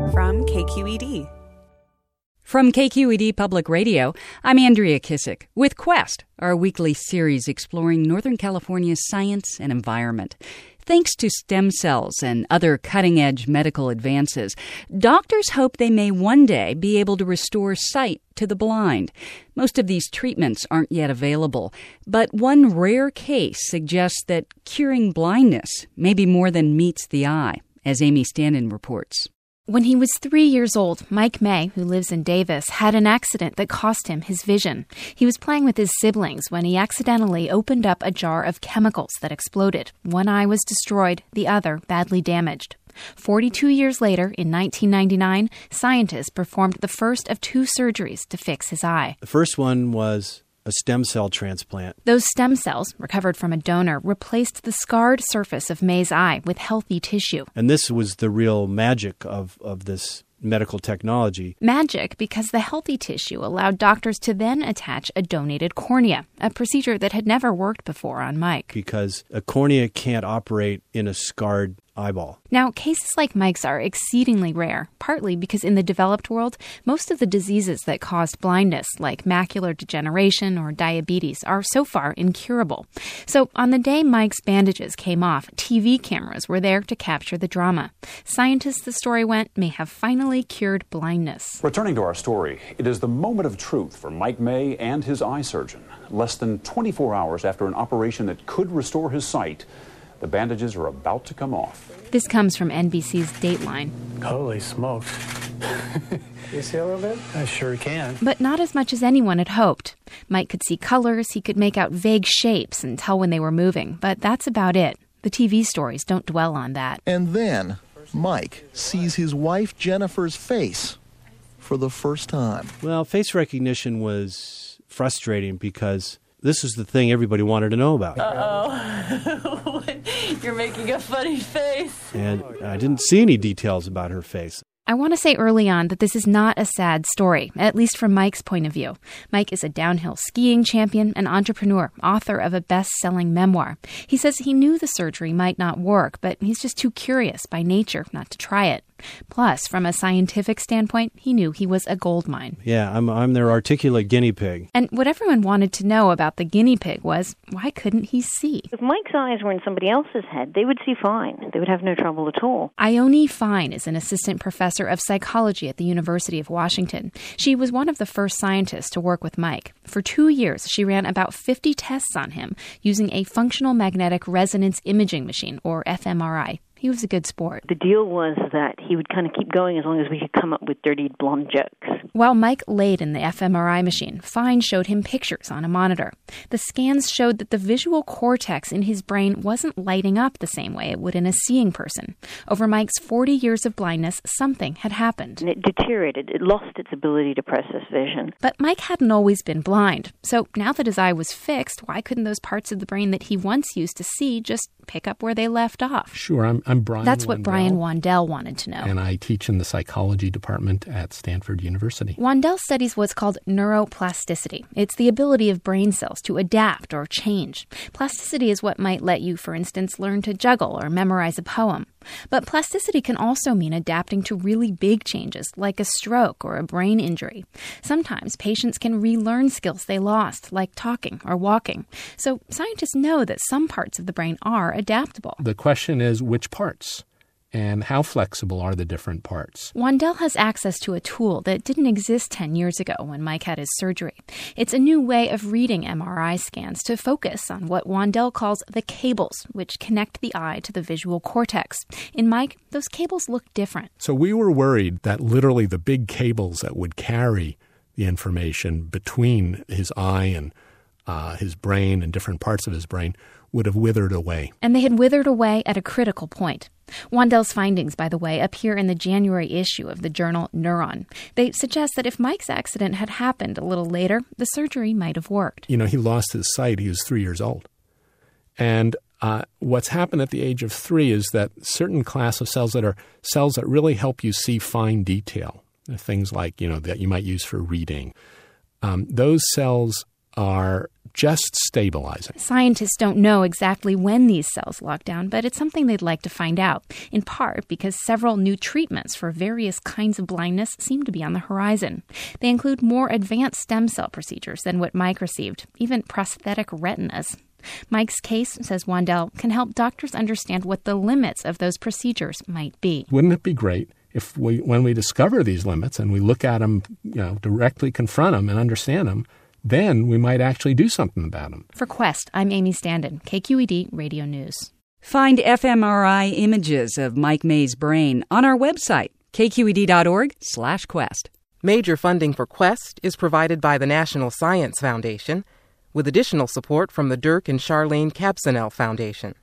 from KQED. From KQED Public Radio, I'm Andrea Kissick with Quest, our weekly series exploring Northern California's science and environment. Thanks to stem cells and other cutting-edge medical advances, doctors hope they may one day be able to restore sight to the blind. Most of these treatments aren't yet available, but one rare case suggests that curing blindness may be more than meets the eye, as Amy Standen reports. When he was 3 years old, Mike May, who lives in Davis, had an accident that cost him his vision. He was playing with his siblings when he accidentally opened up a jar of chemicals that exploded. One eye was destroyed, the other badly damaged. 42 years later, in 1999, scientists performed the first of two surgeries to fix his eye. The first one was a stem cell transplant. Those stem cells, recovered from a donor, replaced the scarred surface of May's eye with healthy tissue. And this was the real magic of this medical technology. Magic because the healthy tissue allowed doctors to then attach a donated cornea, a procedure that had never worked before on Mike. Because a cornea can't operate in a scarred eyeball. Now, cases like Mike's are exceedingly rare, partly because in the developed world, most of the diseases that caused blindness, like macular degeneration or diabetes, are so far incurable. So on the day Mike's bandages came off, TV cameras were there to capture the drama. Scientists, the story went, may have finally cured blindness. Returning to our story, it is the moment of truth for Mike May and his eye surgeon. Less than 24 hours after an operation that could restore his sight, the bandages are about to come off. This comes from NBC's Dateline. Holy smokes. You see a little bit? I sure can. But not as much as anyone had hoped. Mike could see colors, he could make out vague shapes and tell when they were moving, but that's about it. The TV stories don't dwell on that. And then Mike sees his wife Jennifer's face for the first time. Well, face recognition was frustrating because this is the thing everybody wanted to know about. Uh-oh. You're making a funny face. And I didn't see any details about her face. I want to say early on that this is not a sad story, at least from Mike's point of view. Mike is a downhill skiing champion, an entrepreneur, author of a best-selling memoir. He says he knew the surgery might not work, but he's just too curious by nature not to try it. Plus, from a scientific standpoint, he knew he was a gold mine. Yeah, I'm their articulate guinea pig. And what everyone wanted to know about the guinea pig was, why couldn't he see? If Mike's eyes were in somebody else's head, they would see fine. They would have no trouble at all. Ione Fine is an assistant professor of psychology at the University of Washington. She was one of the first scientists to work with Mike. For 2 years, she ran about 50 tests on him using a functional magnetic resonance imaging machine, or fMRI. He was a good sport. The deal was that he would kind of keep going as long as we could come up with dirty blonde jokes. While Mike laid in the fMRI machine, Fine showed him pictures on a monitor. The scans showed that the visual cortex in his brain wasn't lighting up the same way it would in a seeing person. Over Mike's 40 years of blindness, something had happened. And it deteriorated. It lost its ability to process vision. But Mike hadn't always been blind. So now that his eye was fixed, why couldn't those parts of the brain that he once used to see just pick up where they left off? Sure, I'm Brian That's what Wandel, Brian Wandel wanted to know. And I teach in the psychology department at Stanford University. Wandel studies what's called neuroplasticity. It's the ability of brain cells to adapt or change. Plasticity is what might let you, for instance, learn to juggle or memorize a poem. But plasticity can also mean adapting to really big changes, like a stroke or a brain injury. Sometimes patients can relearn skills they lost, like talking or walking. So scientists know that some parts of the brain are adaptable. The question is, which parts? And how flexible are the different parts? Wandel has access to a tool that didn't exist 10 years ago when Mike had his surgery. It's a new way of reading MRI scans to focus on what Wandel calls the cables, which connect the eye to the visual cortex. In Mike, those cables look different. So we were worried that literally the big cables that would carry the information between his eye and his brain and different parts of his brain would have withered away. And they had withered away at a critical point. Wandel's findings, by the way, appear in the January issue of the journal Neuron. They suggest that if Mike's accident had happened a little later, the surgery might have worked. You know, he lost his sight. He was 3 years old. And what's happened at the age of 3 is that certain class of cells that are cells that really help you see fine detail, things like, that you might use for reading, those cells are just stabilizing. Scientists don't know exactly when these cells lock down, but it's something they'd like to find out, in part because several new treatments for various kinds of blindness seem to be on the horizon. They include more advanced stem cell procedures than what Mike received, even prosthetic retinas. Mike's case, says Wandel, can help doctors understand what the limits of those procedures might be. Wouldn't it be great if when we discover these limits and we look at them, directly confront them and understand them, then we might actually do something about them. For Quest, I'm Amy Standen, KQED Radio News. Find fMRI images of Mike May's brain on our website, kqed.org/quest. Major funding for Quest is provided by the National Science Foundation, with additional support from the Dirk and Charlene Kabsanel Foundation.